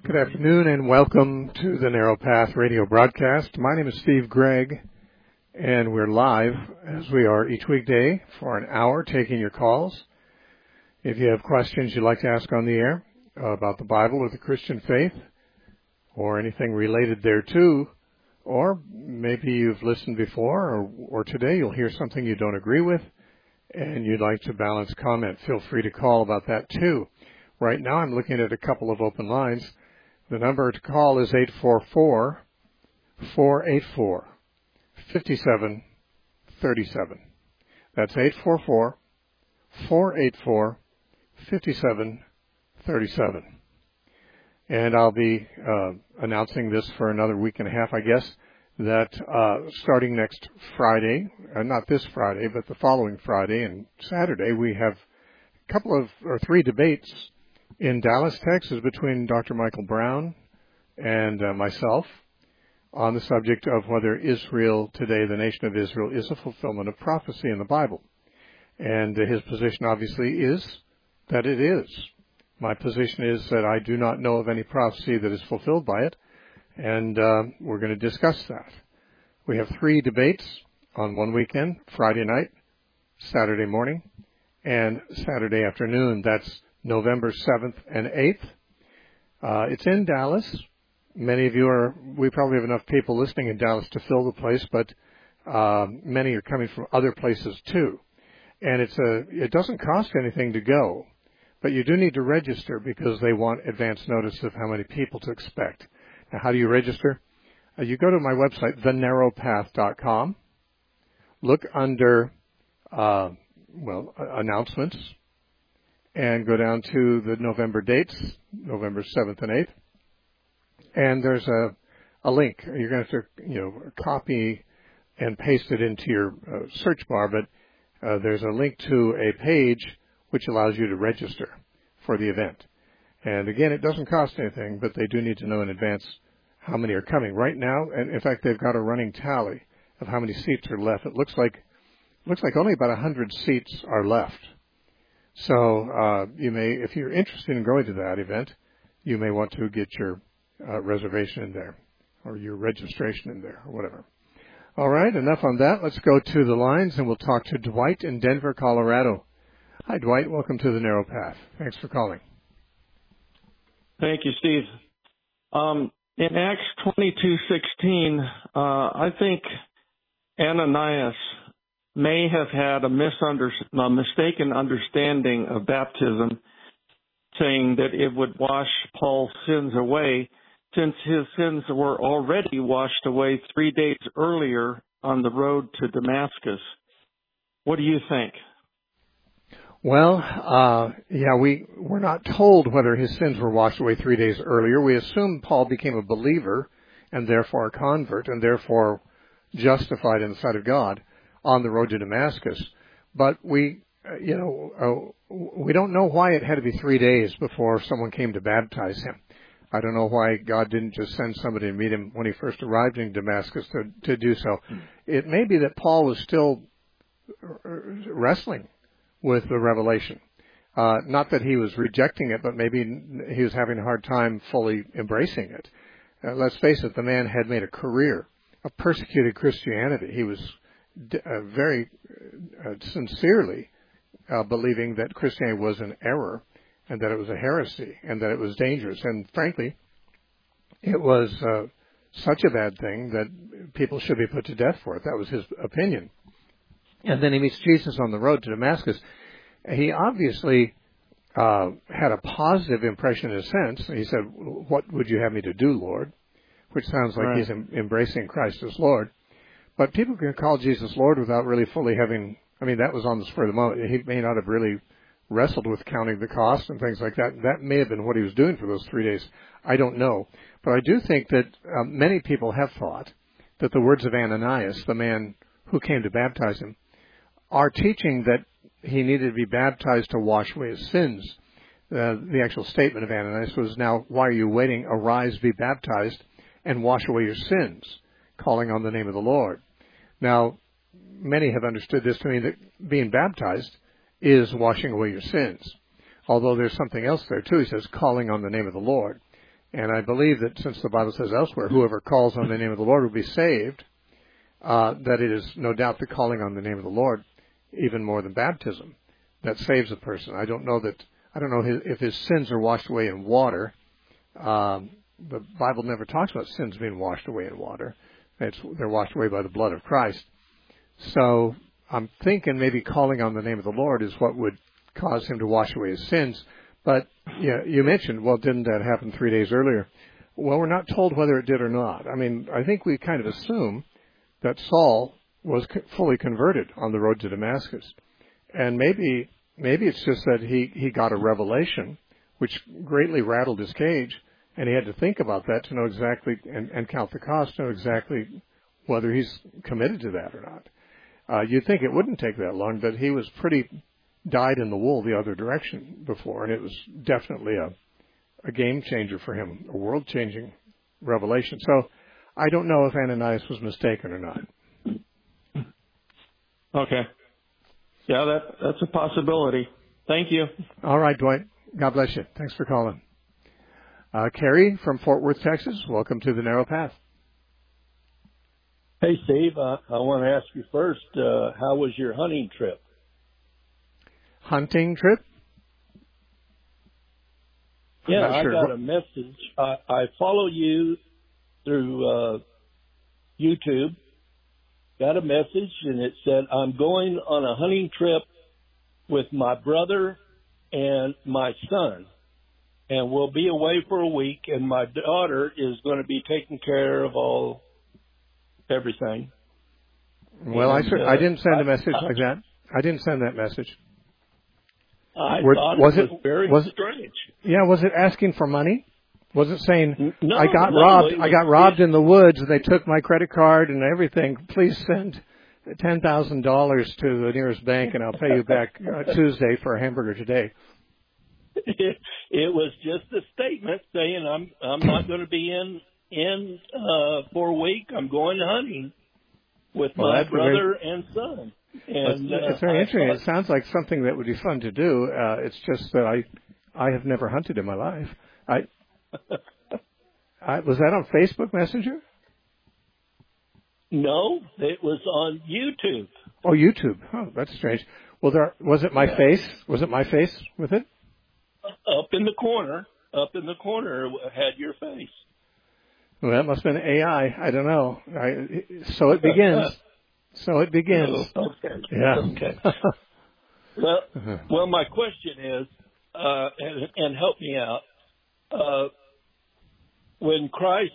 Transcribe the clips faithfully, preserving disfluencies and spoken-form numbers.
Good afternoon and welcome to the Narrow Path radio broadcast. My name is Steve Gregg, and we're live, as we are each weekday, for an hour taking your calls. If you have questions you'd like to ask on the air uh, about the Bible or the Christian faith or anything related thereto, or maybe you've listened before or, or today you'll hear something you don't agree with and you'd like to balance comment, feel free to call about that too. Right now I'm looking at a couple of open lines. The number to call is eight four four, four eight four, five seven three seven. That's eight four four, four eight four, five seven three seven. And I'll be uh, announcing this for another week and a half, I guess, that uh, starting next Friday, uh, not this Friday, but the following Friday and Saturday, we have a couple of, or three debates in Dallas, Texas, between Doctor Michael Brown and uh, myself on the subject of whether Israel today, the nation of Israel, is a fulfillment of prophecy in the Bible. And uh, his position obviously is that it is. My position is that I do not know of any prophecy that is fulfilled by it, and uh, we're going to discuss that. We have three debates on one weekend, Friday night, Saturday morning, and Saturday afternoon. That's November seventh and eighth. Uh, it's in Dallas. Many of you are, we probably have enough people listening in Dallas to fill the place, but uh, many are coming from other places too. And it's a, it doesn't cost anything to go, but you do need to register because they want advance notice of how many people to expect. Now, how do you register? Uh, you go to my website, the narrow path dot com, look under, uh, well, uh, announcements, and go down to the November dates, November seventh and eighth. And there's a, a link. You're going to have to, you know, copy and paste it into your uh, search bar, but uh, there's a link to a page which allows you to register for the event. And again, it doesn't cost anything, but they do need to know in advance how many are coming. Right now, and in fact, they've got a running tally of how many seats are left. It looks like looks like only about one hundred seats are left. So uh, you may, if you're interested in going to that event, you may want to get your uh, reservation in there or your registration in there or whatever. All right, enough on that. Let's go to the lines and we'll talk to Dwight in Denver, Colorado. Hi, Dwight. Welcome to the Narrow Path. Thanks for calling. Thank you, Steve. Um, in Acts twenty-two sixteen, uh, I think Ananias may have had a, misunder- a mistaken understanding of baptism, saying that it would wash Paul's sins away, since his sins were already washed away three days earlier on the road to Damascus. What do you think? Well, uh, yeah, we, we're not told whether his sins were washed away three days earlier. We assume Paul became a believer and therefore a convert and therefore justified in the sight of God on the road to Damascus. But we, uh, you know, uh, we don't know why it had to be three days before someone came to baptize him. I don't know why God didn't just send somebody to meet him when he first arrived in Damascus to, to do so. It may be that Paul was still wrestling with the revelation. Uh, not that he was rejecting it, but maybe he was having a hard time fully embracing it. Uh, let's face it, the man had made a career of persecuted Christianity. He was d- uh, very uh, sincerely uh, believing that Christianity was an error and that it was a heresy and that it was dangerous. And frankly, it was uh, such a bad thing that people should be put to death for it. That was his opinion. And then he meets Jesus on the road to Damascus. He obviously uh, had a positive impression in a sense. He said, "What would you have me to do, Lord?" Which sounds like right. He's em- embracing Christ as Lord. But people can call Jesus Lord without really fully having, I mean, that was on the spur of the moment. He may not have really wrestled with counting the cost and things like that. That may have been what he was doing for those three days. I don't know. But I do think that um, many people have thought that the words of Ananias, the man who came to baptize him, are teaching that he needed to be baptized to wash away his sins. Uh, the actual statement of Ananias was, "Now, why are you waiting? Arise, be baptized, and wash away your sins," calling on the name of the Lord. Now, many have understood this to mean that being baptized is washing away your sins. Although there's something else there, too. He says, calling on the name of the Lord. And I believe that since the Bible says elsewhere, whoever calls on the name of the Lord will be saved, uh, that it is no doubt the calling on the name of the Lord, even more than baptism, that saves a person. I don't know that, I don't know his, if his sins are washed away in water. Um, the Bible never talks about sins being washed away in water. It's, they're washed away by the blood of Christ. So I'm thinking maybe calling on the name of the Lord is what would cause him to wash away his sins. But yeah, you mentioned, well, didn't that happen three days earlier? Well, we're not told whether it did or not. I mean, I think we kind of assume that Saul was fully converted on the road to Damascus. And maybe maybe it's just that he, he got a revelation which greatly rattled his cage, and he had to think about that to know exactly, and, and count the cost, to know exactly whether he's committed to that or not. Uh, you'd think it wouldn't take that long, but he was pretty dyed in the wool the other direction before, and it was definitely a, a game changer for him, a world-changing revelation. So I don't know if Ananias was mistaken or not. Okay. Yeah, that that's a possibility. Thank you. All right, Dwight. God bless you. Thanks for calling. Uh, Carrie from Fort Worth, Texas, welcome to the Narrow Path. Hey, Steve, uh, I want to ask you first, uh, how was your hunting trip? Hunting trip? Yeah, I sure. got a message. I, I follow you through uh, YouTube. Got a message, and it said, I'm going on a hunting trip with my brother and my son, and we'll be away for a week, and my daughter is going to be taking care of all everything. Well, and, I, sure, uh, I didn't send I, a message I, like that. I didn't send that message. I Were, thought was it was it, very was, strange. Yeah, was it asking for money? Was it saying, no, I got no, robbed, was, I got robbed in the woods and they took my credit card and everything. Please send ten thousand dollars to the nearest bank and I'll pay you back uh, Tuesday for a hamburger today. It, it was just a statement saying I'm I'm not going to be in in uh, for a week. I'm going hunting with Well, my that's brother very, and son. It's, And uh, it's very I interesting. thought, It sounds like something that would be fun to do. Uh, it's just that I, I have never hunted in my life. I, I was that on Facebook Messenger? No, it was on YouTube. Oh, YouTube. Oh, that's strange. Well, there was it my Yeah. face? Was it my face with it? Up in the corner, up in the corner had your face. Well, that must have been A I. I don't know. I, so it begins. So it begins. Oh, okay. Yeah. Okay. well, well, my question is, uh, and, and help me out. Uh, when Christ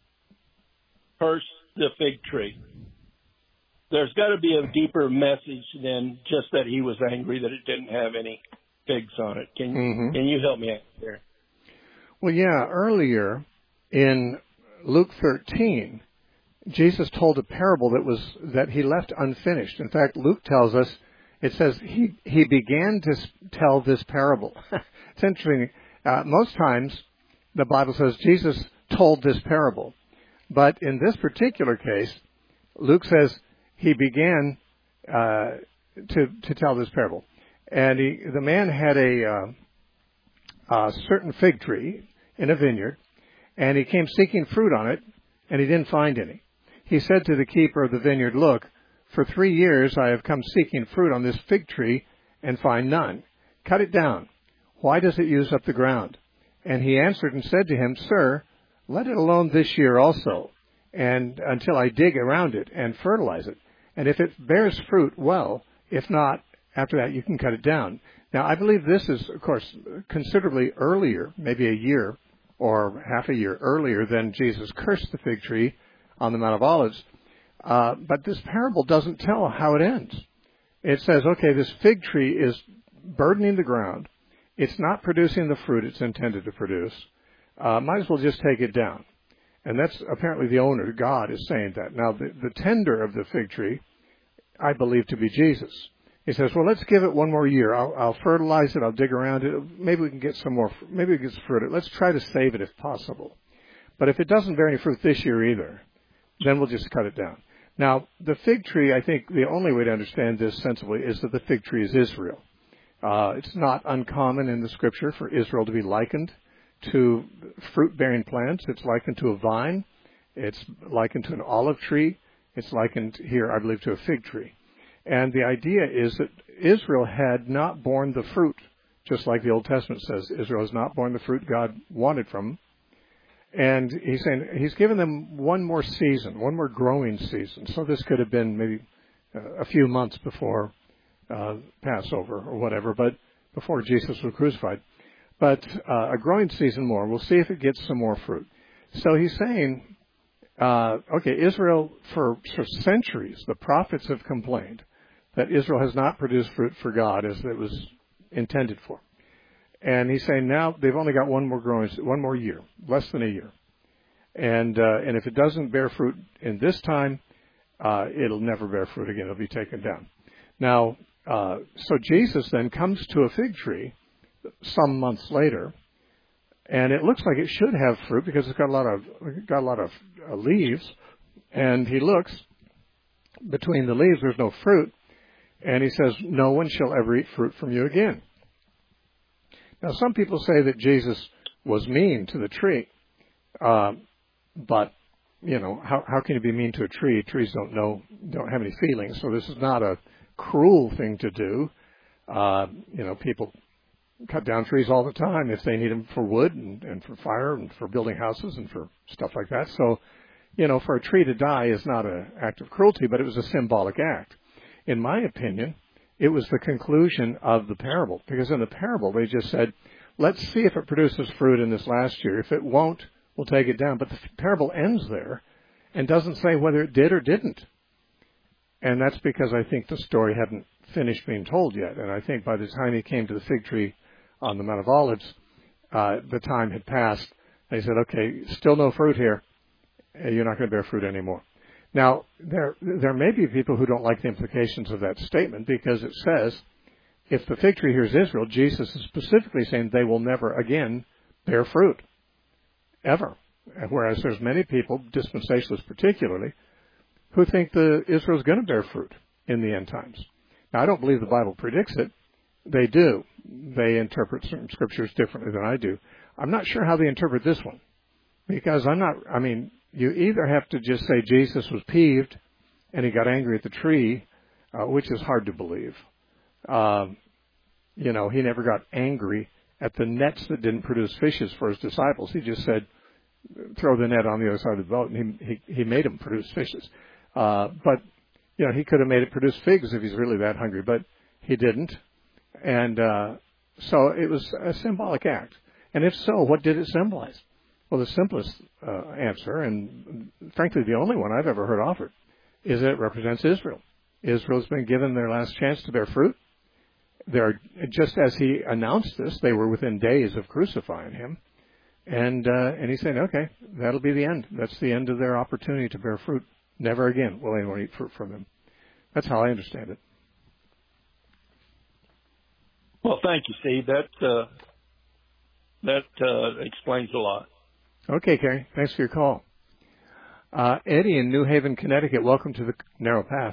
cursed the fig tree, there's got to be a deeper message than just that he was angry that it didn't have any figs on it. Can mm-hmm. Can you help me out there? Well, yeah. Earlier in Luke thirteen, Jesus told a parable that was that he left unfinished. In fact, Luke tells us, it says he he began to tell this parable. It's interesting. Uh, most times, the Bible says Jesus told this parable, but in this particular case, Luke says he began uh, to to tell this parable, and he, the man had a, uh, a certain fig tree in a vineyard, and he came seeking fruit on it, and he didn't find any. He said to the keeper of the vineyard, "Look, for three years I have come seeking fruit on this fig tree and find none. Cut it down. Why does it use up the ground?" And he answered and said to him, "Sir, let it alone this year also, and until I dig around it and fertilize it. And if it bears fruit, well. If not, after that you can cut it down." Now, I believe this is, of course, considerably earlier, maybe a year or half a year earlier than Jesus cursed the fig tree on the Mount of Olives. Uh, but this parable doesn't tell how it ends. It says, okay, this fig tree is burdening the ground. It's not producing the fruit it's intended to produce. Uh, might as well just take it down. And that's apparently the owner, God, is saying that. Now, the, the tender of the fig tree, I believe to be Jesus. He says, well, let's give it one more year. I'll, I'll fertilize it. I'll dig around it. Maybe we can get some more. Maybe we can get some fruit. Let's try to save it if possible. But if it doesn't bear any fruit this year either, then we'll just cut it down. Now, the fig tree, I think the only way to understand this sensibly is that the fig tree is Israel. Uh, it's not uncommon in the Scripture for Israel to be likened to fruit-bearing plants. It's likened to a vine. It's likened to an olive tree. It's likened here, I believe, to a fig tree. And the idea is that Israel had not borne the fruit, just like the Old Testament says. Israel has not borne the fruit God wanted from them. And he's saying he's given them one more season, one more growing season. So this could have been maybe a few months before uh, Passover or whatever, but before Jesus was crucified. But uh, a growing season more. We'll see if it gets some more fruit. So he's saying, uh, okay, Israel, for, for centuries, the prophets have complained that Israel has not produced fruit for God as it was intended for. And he's saying now they've only got one more growing, one more year, less than a year. And uh, and if it doesn't bear fruit in this time, uh, it'll never bear fruit again. It'll be taken down. Now, uh, so Jesus then comes to a fig tree some months later, and it looks like it should have fruit because it's got a lot of got a lot of uh, leaves. And he looks between the leaves, there's no fruit, and he says, "No one shall ever eat fruit from you again." Now, some people say that Jesus was mean to the tree, uh, but, you know, how, how can you be mean to a tree? Trees don't know, don't have any feelings, so this is not a cruel thing to do. Uh, you know, people cut down trees all the time if they need them for wood and, and for fire and for building houses and for stuff like that. So, you know, for a tree to die is not an act of cruelty, but it was a symbolic act. In my opinion, it was the conclusion of the parable, because in the parable they just said, let's see if it produces fruit in this last year. If it won't, we'll take it down. But the parable ends there and doesn't say whether it did or didn't. And that's because I think the story hadn't finished being told yet. And I think by the time he came to the fig tree on the Mount of Olives, uh, the time had passed. They said, okay, still no fruit here. You're not going to bear fruit anymore. Now, there there may be people who don't like the implications of that statement because it says, if the fig tree here is Israel, Jesus is specifically saying they will never again bear fruit, ever. Whereas there's many people, dispensationalists particularly, who think that Israel is going to bear fruit in the end times. Now, I don't believe the Bible predicts it. They do. They interpret certain scriptures differently than I do. I'm not sure how they interpret this one because I'm not, I mean, you either have to just say Jesus was peeved and he got angry at the tree, uh, which is hard to believe. Um, you know, he never got angry at the nets that didn't produce fishes for his disciples. He just said, throw the net on the other side of the boat, and he he, he made them produce fishes. Uh, but, you know, he could have made it produce figs if he's really that hungry, but he didn't. And uh, so it was a symbolic act. And if so, what did it symbolize? Well, the simplest uh, answer, and frankly the only one I've ever heard offered, is that it represents Israel. Israel's been given their last chance to bear fruit. They're, just as he announced this, they were within days of crucifying him. And uh, and he said, okay, that'll be the end. That's the end of their opportunity to bear fruit. Never again will anyone eat fruit from them. That's how I understand it. Well, thank you, Steve. That, uh, that uh, explains a lot. Okay, Kerry. Thanks for your call. Uh, Eddie in New Haven, Connecticut, welcome to the Narrow Path.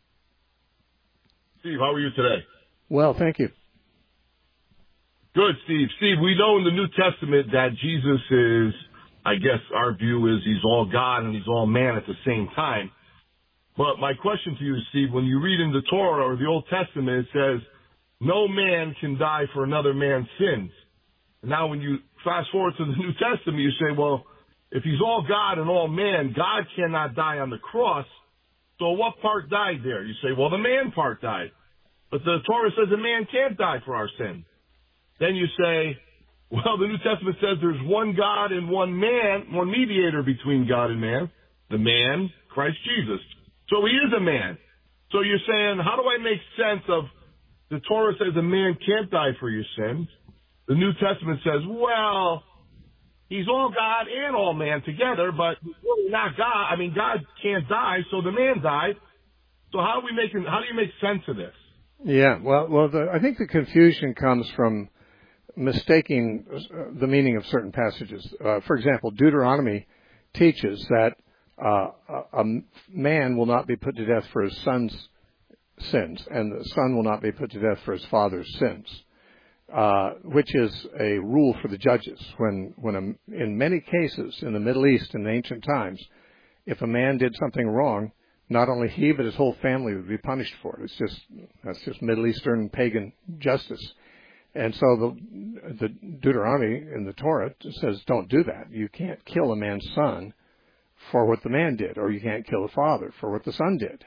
Steve, how are you today? Well, thank you. Good, Steve. Steve, we know in the New Testament that Jesus is, I guess our view is he's all God and he's all man at the same time. But my question to you, Steve, when you read in the Torah or the Old Testament, it says, no man can die for another man's sins. Now, when you fast forward to the New Testament, you say, well, if he's all God and all man, God cannot die on the cross. So what part died there? You say, well, the man part died. But the Torah says a man can't die for our sins. Then you say, well, the New Testament says there's one God and one man, one mediator between God and man, the man, Christ Jesus. So he is a man. So you're saying, how do I make sense of the Torah says a man can't die for your sins? The New Testament says, well, he's all God and all man together, but he's really not God. I mean, God can't die, so the man died. So how do we make, how do you make sense of this? Yeah, well, well, the, I think the confusion comes from mistaking the meaning of certain passages. Uh, for example, Deuteronomy teaches that uh, a, a man will not be put to death for his son's sins, and the son will not be put to death for his father's sins. uh, which is a rule for the judges. When, when a, in many cases in the Middle East in ancient times, if a man did something wrong, not only he but his whole family would be punished for it. It's just that's just Middle Eastern pagan justice. And so the, the Deuteronomy in the Torah says, don't do that. You can't kill a man's son for what the man did, or you can't kill the father for what the son did.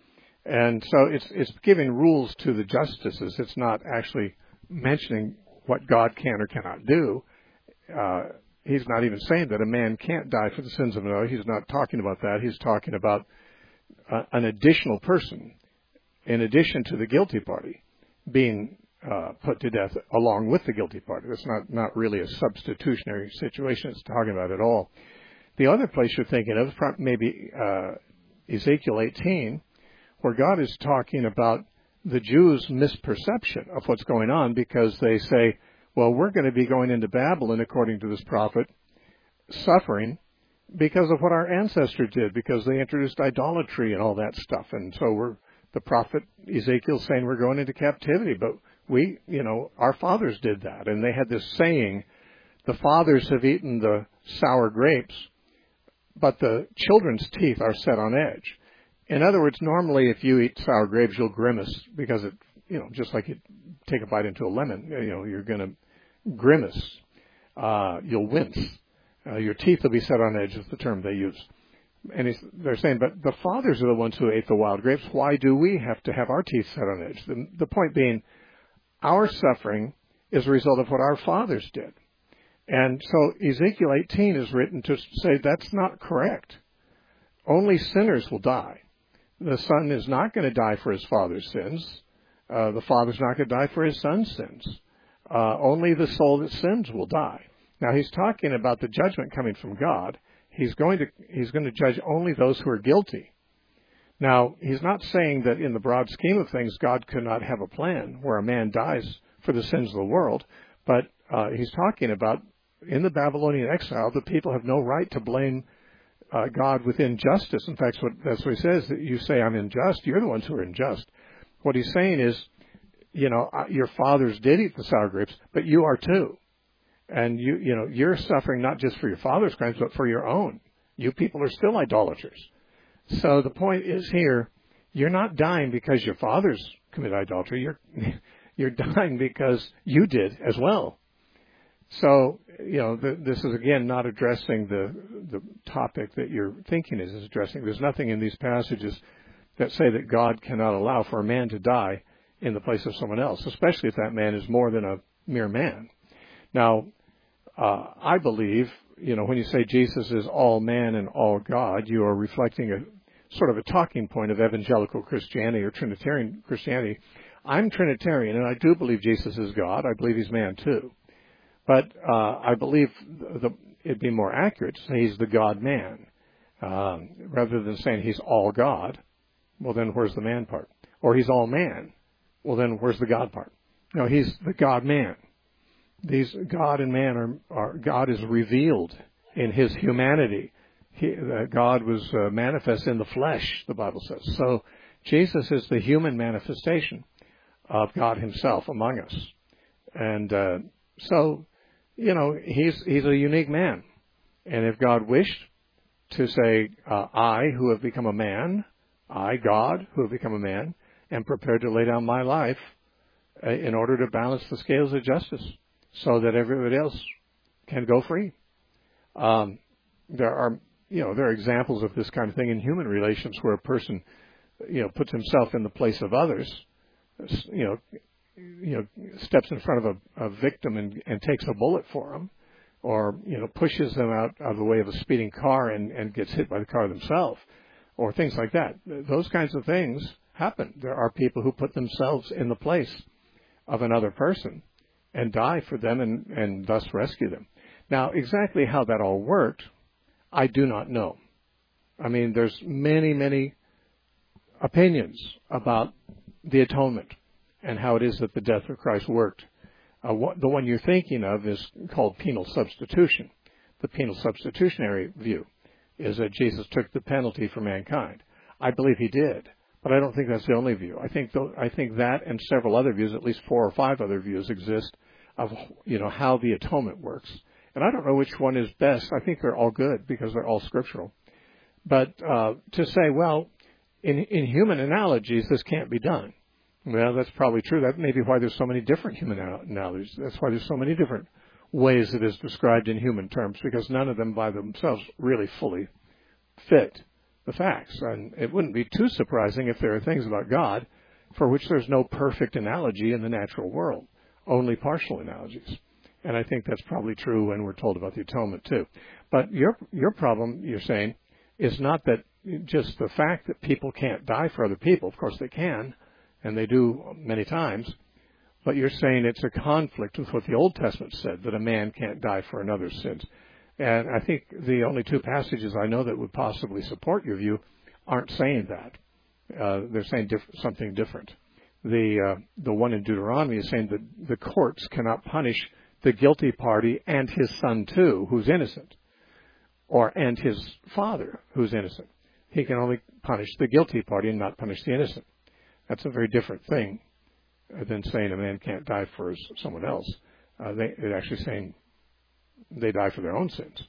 And so it's it's giving rules to the justices. It's not actually mentioning what God can or cannot do. Uh, he's not even saying that a man can't die for the sins of another. He's not talking about that. He's talking about uh, an additional person, in addition to the guilty party, being uh, put to death along with the guilty party. That's not, not really a substitutionary situation it's talking about at all. The other place you're thinking of is maybe uh, Ezekiel eighteen, where God is talking about the Jews' misperception of what's going on, because they say, well, we're going to be going into Babylon, according to this prophet, suffering because of what our ancestors did, because they introduced idolatry and all that stuff. And so we're, the prophet Ezekiel's saying we're going into captivity, but we, you know, our fathers did that. And they had this saying, the fathers have eaten the sour grapes, but the children's teeth are set on edge. In other words, normally if you eat sour grapes, you'll grimace because it, you know, just like you take a bite into a lemon, you know, you're going to grimace. Uh, you'll wince. Uh, your teeth will be set on edge is the term they use. And he's, they're saying, but the fathers are the ones who ate the wild grapes. Why do we have to have our teeth set on edge? The, the point being, our suffering is a result of what our fathers did. And so Ezekiel eighteen is written to say that's not correct. Only sinners will die. The son is not going to die for his father's sins. Uh, the father's not going to die for his son's sins. Uh, only the soul that sins will die. Now he's talking about the judgment coming from God. He's going to he's going to judge only those who are guilty. Now he's not saying that in the broad scheme of things God could not have a plan where a man dies for the sins of the world, but uh, he's talking about in the Babylonian exile, the people have no right to blame uh, God with injustice. In fact, what, that's what he says, that you say I'm unjust, you're the ones who are unjust. What he's saying is, you know, your fathers did eat the sour grapes, but you are too. And you, you know, you're suffering not just for your father's crimes, but for your own. You people are still idolaters. So the point is here, you're not dying because your fathers commit idolatry. You're, you're dying because you did as well. So, you know, the, this is, again, not addressing the the topic that you're thinking is, is addressing. There's nothing in these passages that say that God cannot allow for a man to die in the place of someone else, especially if that man is more than a mere man. Now, uh, I believe, you know, when you say Jesus is all man and all God, you are reflecting a sort of a talking point of evangelical Christianity or Trinitarian Christianity. I'm Trinitarian, and I do believe Jesus is God. I believe he's man, too. But uh, I believe the, it'd be more accurate to say he's the God-man, um, rather than saying he's all God. Well, then where's the man part? Or he's all man. Well, then where's the God part? No, he's the God-man. These God and man are, are God is revealed in his humanity. He, uh, God was uh, manifest in the flesh, the Bible says. So Jesus is the human manifestation of God himself among us. And uh, so, you know, he's he's a unique man. And if God wished to say, uh, I, who have become a man, I, God, who have become a man, am prepared to lay down my life uh, in order to balance the scales of justice so that everybody else can go free. Um, there are, you know, there are examples of this kind of thing in human relations where a person, you know, puts himself in the place of others, you know, you know, steps in front of a, a victim and, and takes a bullet for him, or, you know, pushes them out of the way of a speeding car and, and gets hit by the car themselves, or things like that. Those kinds of things happen. There are people who put themselves in the place of another person and die for them and, and thus rescue them. Now, exactly how that all worked, I do not know. I mean, there's many, many opinions about the atonement and how it is that the death of Christ worked. Uh, what, the one you're thinking of is called penal substitution. The penal substitutionary view is that Jesus took the penalty for mankind. I believe he did, but I don't think that's the only view. I think th- I think that and several other views, at least four or five other views exist, of, you know, how the atonement works. And I don't know which one is best. I think they're all good because they're all scriptural. But uh, to say, well, in, in human analogies, this can't be done. Well, that's probably true. That may be why there's so many different human analogies. That's why there's so many different ways it is described in human terms, because none of them by themselves really fully fit the facts. And it wouldn't be too surprising if there are things about God for which there's no perfect analogy in the natural world, only partial analogies. And I think that's probably true when we're told about the atonement too. But your your problem, you're saying, is not that just the fact that people can't die for other people. Of course they can, and they do many times. But you're saying it's a conflict with what the Old Testament said, that a man can't die for another's sins. And I think the only two passages I know that would possibly support your view aren't saying that. Uh, they're saying diff- something different. The uh, the one in Deuteronomy is saying that the courts cannot punish the guilty party and his son too, who's innocent, or and his father, who's innocent. He can only punish the guilty party and not punish the innocent. That's a very different thing than saying a man can't die for someone else. Uh, they, they're actually saying they die for their own sins.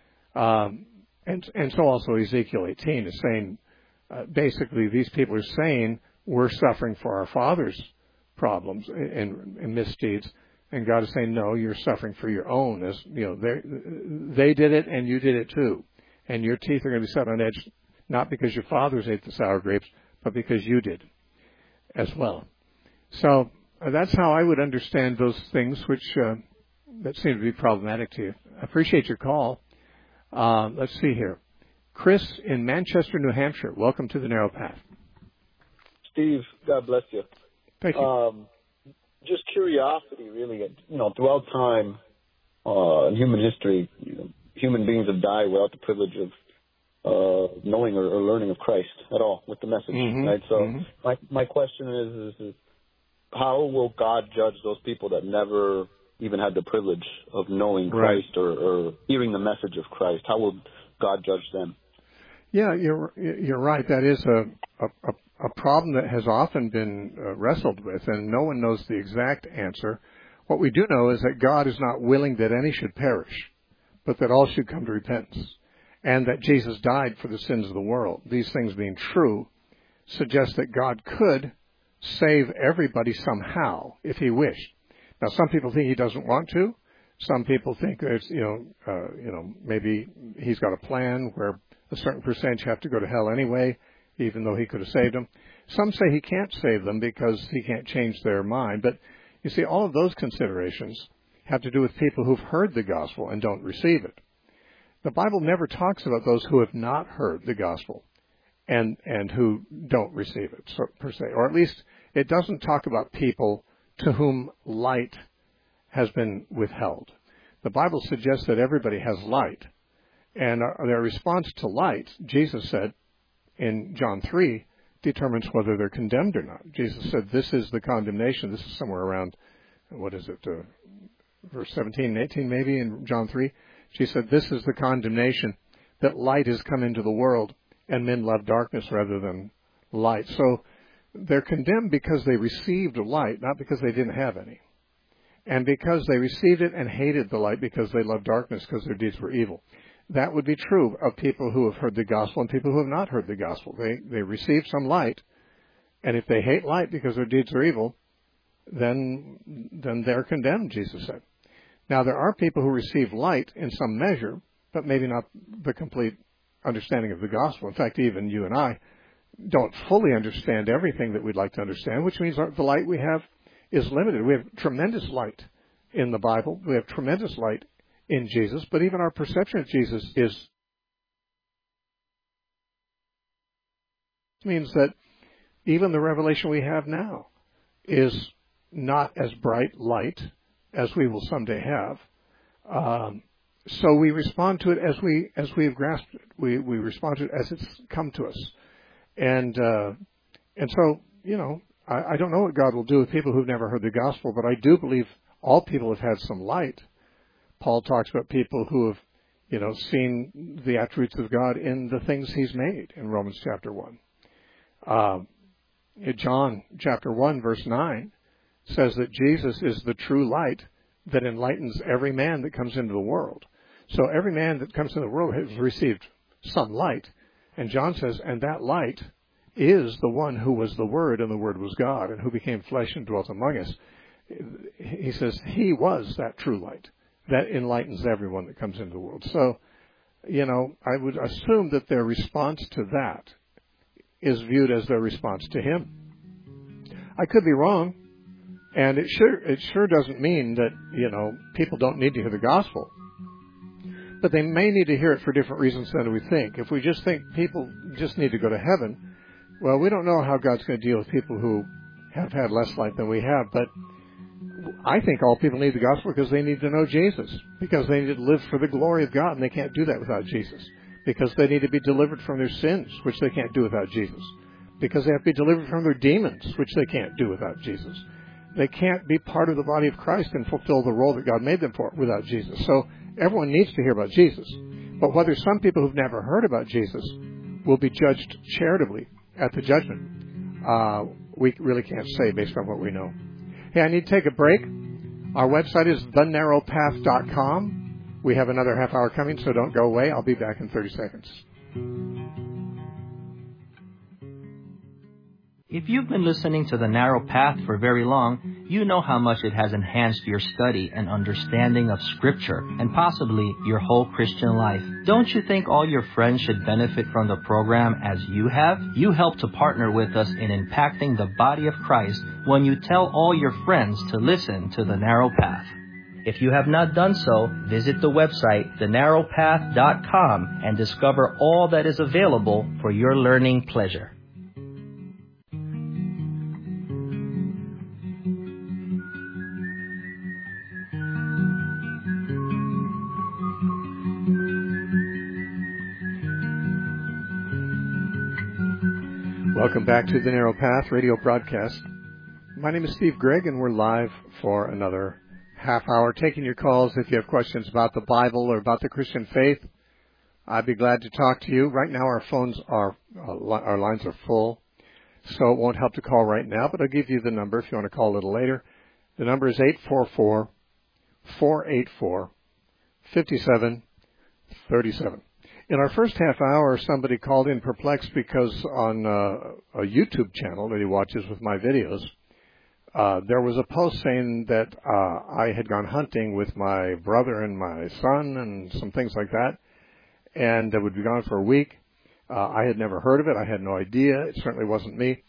Um, and, and so also Ezekiel eighteen is saying, uh, basically these people are saying we're suffering for our father's problems and, and misdeeds, and God is saying, no, you're suffering for your own. As you know, they they did it and you did it too, and your teeth are going to be set on edge, not because your fathers ate the sour grapes, but because you did as well. So uh, that's how I would understand those things, which uh, that seem to be problematic to you. I appreciate your call. Uh, let's see here. Chris in Manchester, New Hampshire. Welcome to the Narrow Path. Steve, God bless you. Thank you. Um, just curiosity, really. You know, throughout time, uh, in human history, you know, human beings have died without the privilege of uh, knowing or, or learning of Christ at all with the message, mm-hmm. right? So mm-hmm. my my question is, is, is how will God judge those people that never even had the privilege of knowing Christ right. or, or hearing the message of Christ? How will God judge them? Yeah, you're you're right. That is a a, a problem that has often been uh, wrestled with, and no one knows the exact answer. What we do know is that God is not willing that any should perish, but that all should come to repentance, and that Jesus died for the sins of the world. These things being true suggest that God could save everybody somehow if he wished. Now, some people think he doesn't want to. Some people think there's, you know, uh, you know, maybe he's got a plan where a certain percentage have to go to hell anyway, even though he could have saved them. Some say he can't save them because he can't change their mind. But you see, all of those considerations have to do with people who've heard the gospel and don't receive it. The Bible never talks about those who have not heard the gospel and and who don't receive it, so, per se. Or at least it doesn't talk about people to whom light has been withheld. The Bible suggests that everybody has light. And their response to light, Jesus said in John three, determines whether they're condemned or not. Jesus said, this is the condemnation. This is somewhere around, what is it, uh, verse seventeen and eighteen maybe in John three. She said, this is the condemnation, that light has come into the world, and men love darkness rather than light. So they're condemned because they received light, not because they didn't have any. And because they received it and hated the light because they loved darkness because their deeds were evil. That would be true of people who have heard the gospel and people who have not heard the gospel. They they receive some light, and if they hate light because their deeds are evil, then then they're condemned, Jesus said. Now, there are people who receive light in some measure, but maybe not the complete understanding of the gospel. In fact, even you and I don't fully understand everything that we'd like to understand, which means the light we have is limited. We have tremendous light in the Bible. We have tremendous light in Jesus, but even our perception of Jesus is means that even the revelation we have now is not as bright light as we will someday have. Um, so we respond to it as we as we have grasped it. We we respond to it as it's come to us, and uh, and so you know I, I don't know what God will do with people who've never heard the gospel, but I do believe all people have had some light. Paul talks about people who have, you know, seen the attributes of God in the things he's made in Romans chapter one. Uh, John chapter one, verse nine says that Jesus is the true light that enlightens every man that comes into the world. So every man that comes into the world has received some light. And John says, and that light is the one who was the Word, and the Word was God, and who became flesh and dwelt among us. He says he was that true light that enlightens everyone that comes into the world. So, you know, I would assume that their response to that is viewed as their response to him. I could be wrong, and it sure it sure doesn't mean that, you know, people don't need to hear the gospel. But they may need to hear it for different reasons than we think. If we just think people just need to go to heaven, well, we don't know how God's going to deal with people who have had less light than we have. But I think all people need the gospel because they need to know Jesus, because they need to live for the glory of God, and they can't do that without Jesus, because they need to be delivered from their sins, which they can't do without Jesus, because they have to be delivered from their demons, which they can't do without Jesus. They can't be part of the body of Christ and fulfill the role that God made them for without Jesus. So everyone needs to hear about Jesus. But whether some people who've never heard about Jesus will be judged charitably at the judgment, uh, we really can't say based on what we know. Hey, I need to take a break. Our website is the narrow path dot com. We have another half hour coming, so don't go away. I'll be back in thirty seconds. If you've been listening to The Narrow Path for very long, you know how much it has enhanced your study and understanding of Scripture and possibly your whole Christian life. Don't you think all your friends should benefit from the program as you have? You help to partner with us in impacting the body of Christ when you tell all your friends to listen to The Narrow Path. If you have not done so, visit the website the narrow path dot com and discover all that is available for your learning pleasure. Welcome back to the Narrow Path radio broadcast. My name is Steve Gregg, and we're live for another half hour, taking your calls if you have questions about the Bible or about the Christian faith. I'd be glad to talk to you. Right now our phones are, uh, li- our lines are full, so it won't help to call right now, but I'll give you the number if you want to call a little later. The number is eight four four, four eight four, five seven three seven. In our first half hour, somebody called in perplexed because on uh, a YouTube channel that he watches with my videos, uh, there was a post saying that uh, I had gone hunting with my brother and my son and some things like that, and I would be gone for a week. Uh, I had never heard of it. I had no idea. It certainly wasn't me.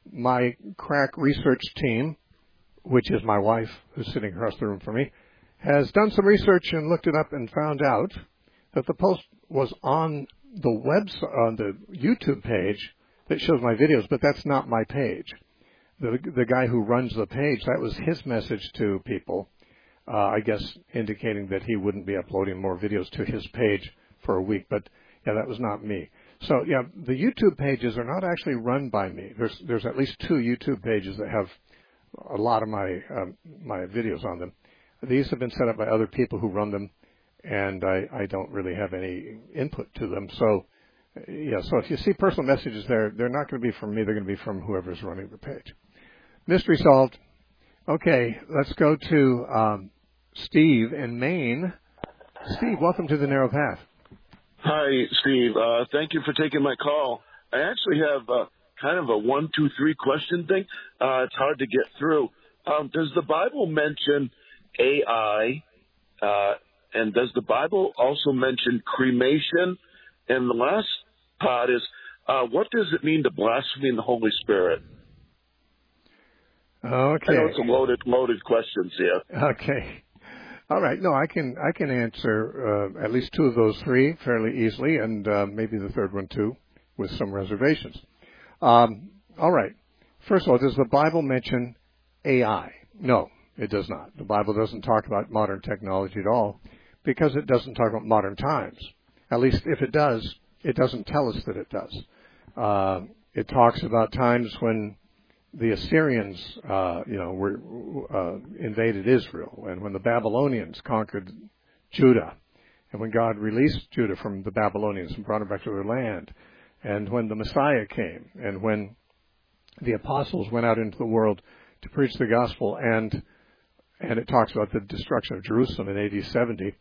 My crack research team, which is my wife, who's sitting across the room from me, has done some research and looked it up and found out that the post was on the web, on the YouTube page that shows my videos, but that's not my page. The the guy who runs the page, that was his message to people, uh, I guess indicating that he wouldn't be uploading more videos to his page for a week, but yeah, that was not me. So yeah, the YouTube pages are not actually run by me. There's there's at least two YouTube pages that have a lot of my um, my videos on them. These have been set up by other people who run them, and I, I don't really have any input to them. So, yeah, so if you see personal messages there, they're not going to be from me. They're going to be from whoever's running the page. Mystery solved. Okay, let's go to um, Steve in Maine. Steve, welcome to the Narrow Path. Hi, Steve. Uh, thank you for taking my call. I actually have uh, kind of a one, two, three question thing. Uh, it's hard to get through. Um, does the Bible mention A I? Uh, And does the Bible also mention cremation? And the last part is, uh, what does it mean to blaspheme the Holy Spirit? Okay. I know it's a loaded, loaded questions here. Okay. All right. No, I can I can answer uh, at least two of those three fairly easily, and uh, maybe the third one too, with some reservations. Um, all right. First of all, does the Bible mention A I? No, it does not. The Bible doesn't talk about modern technology at all, because it doesn't talk about modern times. At least if it does, it doesn't tell us that it does. Uh, it talks about times when the Assyrians, uh, you know, were uh, invaded Israel, and when the Babylonians conquered Judah, and when God released Judah from the Babylonians and brought them back to their land, and when the Messiah came, and when the apostles went out into the world to preach the gospel, and and it talks about the destruction of Jerusalem in A D seventy.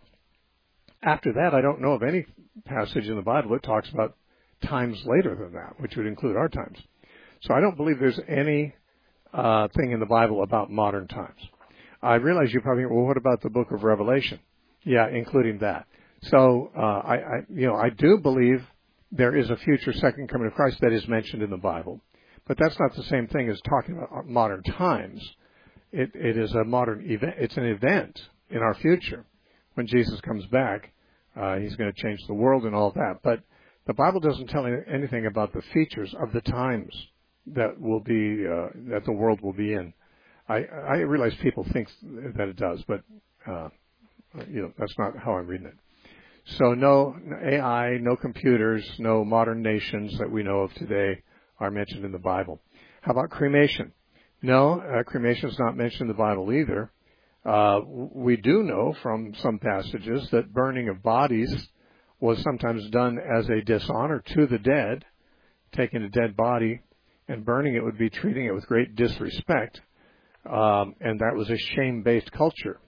After that, I don't know of any passage in the Bible that talks about times later than that, which would include our times. So I don't believe there's any uh, thing in the Bible about modern times. I realize you probably, well, what about the book of Revelation? Yeah, including that. So uh, I, I, you know, I do believe there is a future second coming of Christ that is mentioned in the Bible, but that's not the same thing as talking about modern times. It, it is a modern event. It's an event in our future. When Jesus comes back, uh, he's going to change the world and all that. But the Bible doesn't tell anything about the features of the times that will be uh, that the world will be in. I, I realize people think that it does, but uh, you know that's not how I'm reading it. So no A I, no computers, no modern nations that we know of today are mentioned in the Bible. How about cremation? No, uh, cremation is not mentioned in the Bible either. Uh, we do know from some passages that burning of bodies was sometimes done as a dishonor to the dead. Taking a dead body and burning it would be treating it with great disrespect, um, and that was a shame-based culture.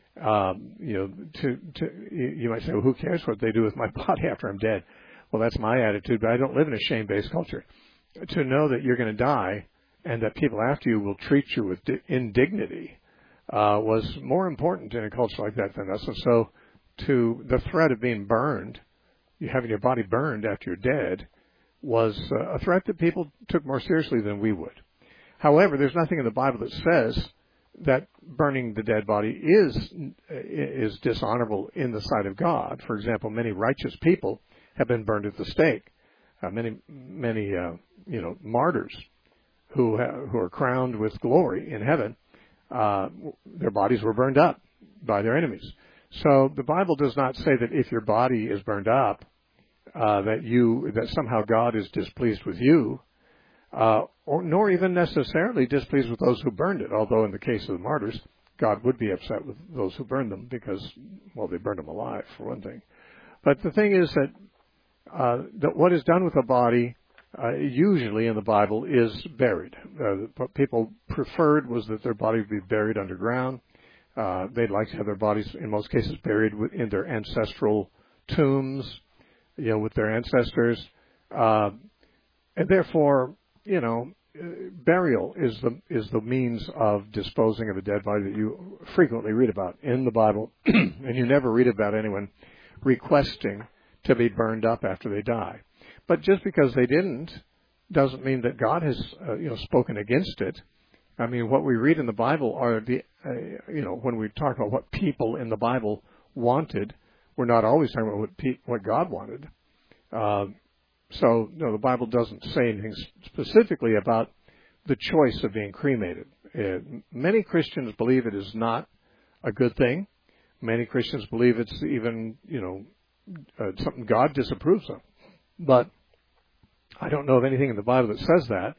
Um, you know, to, to you might say, well, who cares what they do with my body after I'm dead? Well, that's my attitude, but I don't live in a shame-based culture. To know that you're going to die and that people after you will treat you with di- indignity uh, was more important in a culture like that than us. And so to the threat of being burned, you having your body burned after you're dead, was uh, a threat that people took more seriously than we would. However, there's nothing in the Bible that says that burning the dead body is is dishonorable in the sight of God. For example, many righteous people have been burned at the stake. Uh, many many uh, you know martyrs who ha- who are crowned with glory in heaven, uh, their bodies were burned up by their enemies. So the Bible does not say that if your body is burned up, uh, that you that somehow God is displeased with you. Uh, or nor even necessarily displeased with those who burned it, although in the case of the martyrs, God would be upset with those who burned them because, well, they burned them alive, for one thing. But the thing is that, uh, that what is done with a body, uh, usually in the Bible, is buried. Uh, what people preferred was that their body would be buried underground. Uh, they'd like to have their bodies, in most cases, buried in their ancestral tombs, you know, with their ancestors. Uh, and therefore, you know, burial is the is the means of disposing of a dead body that you frequently read about in the Bible, and you never read about anyone requesting to be burned up after they die. But just because they didn't doesn't mean that God has uh, you know spoken against it. I mean, what we read in the Bible are the uh, you know when we talk about what people in the Bible wanted, we're not always talking about what pe- what God wanted. Uh, So, no, the Bible doesn't say anything specifically about the choice of being cremated. Uh, many Christians believe it is not a good thing. Many Christians believe it's even, you know, uh, something God disapproves of. But I don't know of anything in the Bible that says that.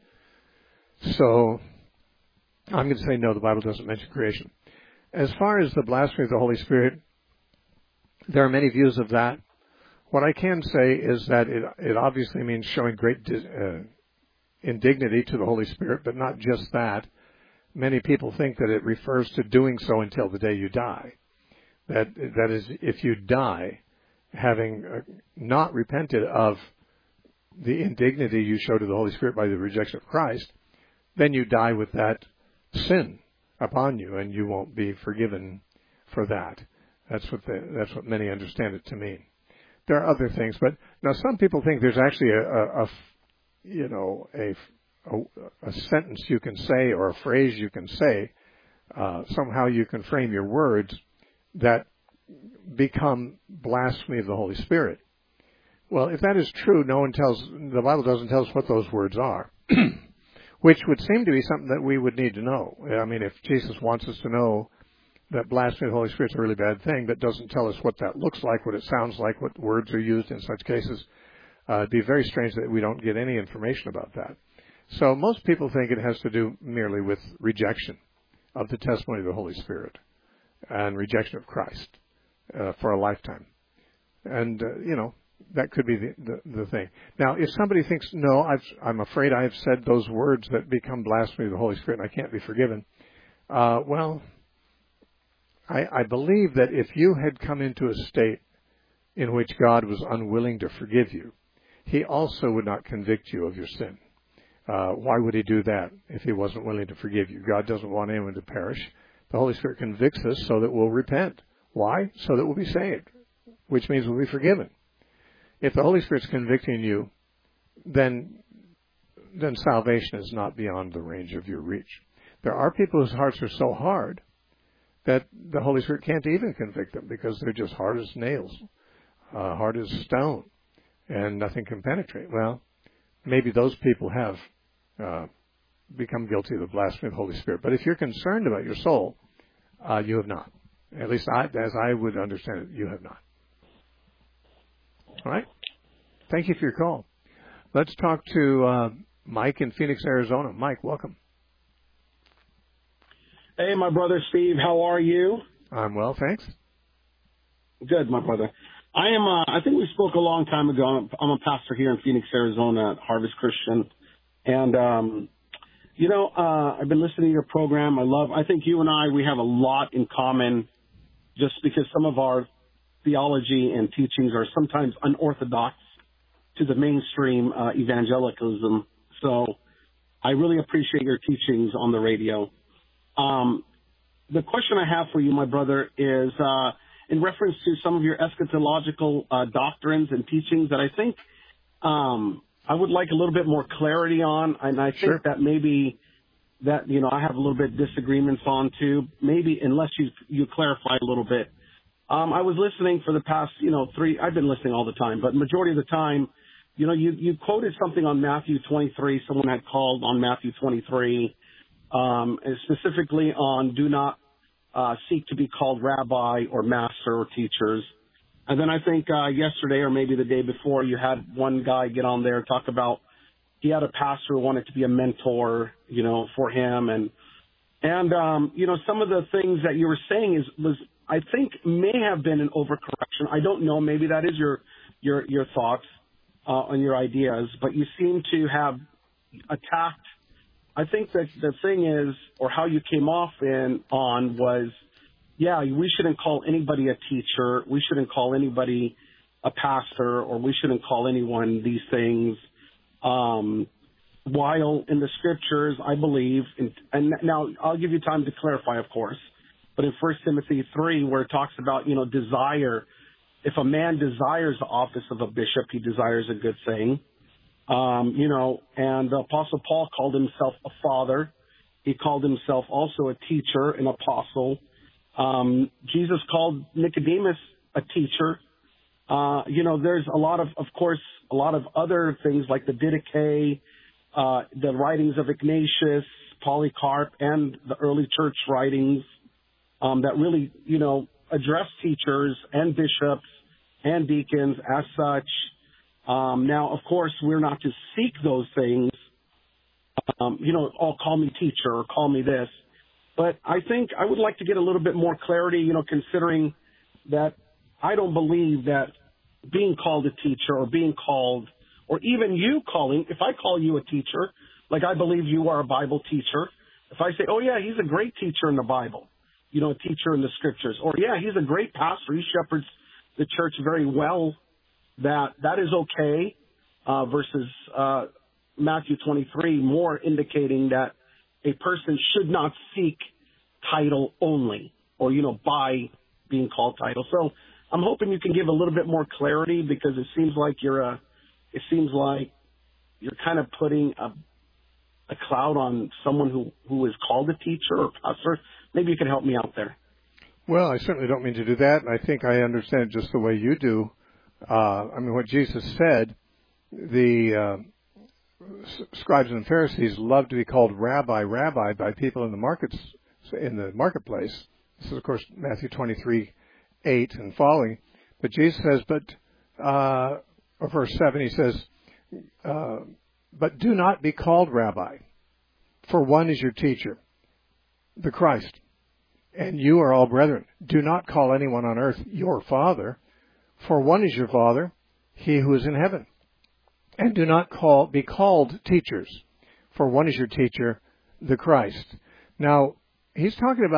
So I'm going to say no, the Bible doesn't mention creation. As far as the blasphemy of the Holy Spirit, there are many views of that. What I can say is that it, it obviously means showing great uh, indignity to the Holy Spirit, but not just that. Many people think that it refers to doing so until the day you die. That that is, if you die having uh, not repented of the indignity you show to the Holy Spirit by the rejection of Christ, then you die with that sin upon you, and you won't be forgiven for that. That's what the, that's what many understand it to mean. There are other things, but now some people think there's actually a, a, a you know, a, a, a sentence you can say or a phrase you can say. Uh, somehow you can frame your words that become blasphemy of the Holy Spirit. Well, if that is true, no one tells, the Bible doesn't tell us what those words are, which would seem to be something that we would need to know. I mean, if Jesus wants us to know that blasphemy of the Holy Spirit is a really bad thing, but doesn't tell us what that looks like, what it sounds like, what words are used in such cases, uh, it'd be very strange that we don't get any information about that. So most people think it has to do merely with rejection of the testimony of the Holy Spirit and rejection of Christ uh, for a lifetime. And, uh, you know, that could be the, the, the thing. Now, if somebody thinks, no, I've, I'm afraid I've said those words that become blasphemy of the Holy Spirit and I can't be forgiven, uh, well, I, I believe that if you had come into a state in which God was unwilling to forgive you, he also would not convict you of your sin. Uh, why would he do that if he wasn't willing to forgive you? God doesn't want anyone to perish. The Holy Spirit convicts us so that we'll repent. Why? So that we'll be saved, which means we'll be forgiven. If the Holy Spirit's convicting you, then then salvation is not beyond the range of your reach. There are people whose hearts are so hard that the Holy Spirit can't even convict them because they're just hard as nails, uh, hard as stone, and nothing can penetrate. Well, maybe those people have uh, become guilty of the blasphemy of the Holy Spirit. But if you're concerned about your soul, uh, you have not. At least I, as I would understand it, you have not. All right? Thank you for your call. Let's talk to uh, Mike in Phoenix, Arizona. Mike, welcome. Hey, my brother Steve, how are you? I'm well, thanks. Good, my brother. I am. Uh, I think we spoke a long time ago. I'm, I'm a pastor here in Phoenix, Arizona at Harvest Christian, and um, you know, uh, I've been listening to your program. I love. I think you and I we have a lot in common, just because some of our theology and teachings are sometimes unorthodox to the mainstream uh, evangelicalism. So, I really appreciate your teachings on the radio. Um, the question I have for you, my brother, is uh, in reference to some of your eschatological uh, doctrines and teachings that I think um, I would like a little bit more clarity on, and I think Sure. that maybe that, you know, I have a little bit disagreements on too, maybe unless you you clarify a little bit. Um, I was listening for the past, you know, three, I've been listening all the time, but majority of the time, you know, you, you quoted something on Matthew twenty-three, someone had called on Matthew twenty-three, Um, and specifically on do not uh, seek to be called rabbi or master or teachers. And then I think uh, yesterday or maybe the day before you had one guy get on there talk about he had a pastor who wanted to be a mentor, you know, for him. And, and um, you know, some of the things that you were saying is was I think may have been an overcorrection. I don't know. Maybe that is your your, your thoughts uh, and your ideas. But you seem to have attacked I think that the thing is, or how you came off in on was, yeah, we shouldn't call anybody a teacher. We shouldn't call anybody a pastor, or we shouldn't call anyone these things. Um, while in the scriptures, I believe, in, and now I'll give you time to clarify, of course, but in First Timothy three, where it talks about, you know, desire, if a man desires the office of a bishop, he desires a good thing. Um, you know, and the Apostle Paul called himself a father. He called himself also a teacher, an apostle. Um, Jesus called Nicodemus a teacher. Uh, you know, there's a lot of, of course, a lot of other things like the Didache, uh, the writings of Ignatius, Polycarp, and the early church writings um, that really, you know, address teachers and bishops and deacons as such. Um, now, of course, we're not to seek those things, um, you know, oh, call me teacher or call me this. But I think I would like to get a little bit more clarity, you know, considering that I don't believe that being called a teacher or being called, or even you calling, if I call you a teacher, like I believe you are a Bible teacher, if I say, oh, yeah, he's a great teacher in the Bible, you know, a teacher in the scriptures, or, yeah, he's a great pastor, he shepherds the church very well, that that is okay, uh, versus uh, Matthew twenty-three, more indicating that a person should not seek title only, or, you know, by being called title. So I'm hoping you can give a little bit more clarity, because it seems like you're a, it seems like you're kind of putting a, a cloud on someone who, who is called a teacher or pastor. Maybe you can help me out there. Well, I certainly don't mean to do that. I think I understand it just the way you do. Uh, I mean, what Jesus said, the uh, scribes and Pharisees loved to be called rabbi, rabbi by people in the markets, in the marketplace. This is, of course, Matthew twenty-three, eight and following. But Jesus says, but, uh, or verse seven, he says, uh, but do not be called rabbi, for one is your teacher, the Christ, and you are all brethren. Do not call anyone on earth your father, for one is your Father, he who is in heaven. And do not call be called teachers, for one is your teacher, the Christ. Now, he's talking about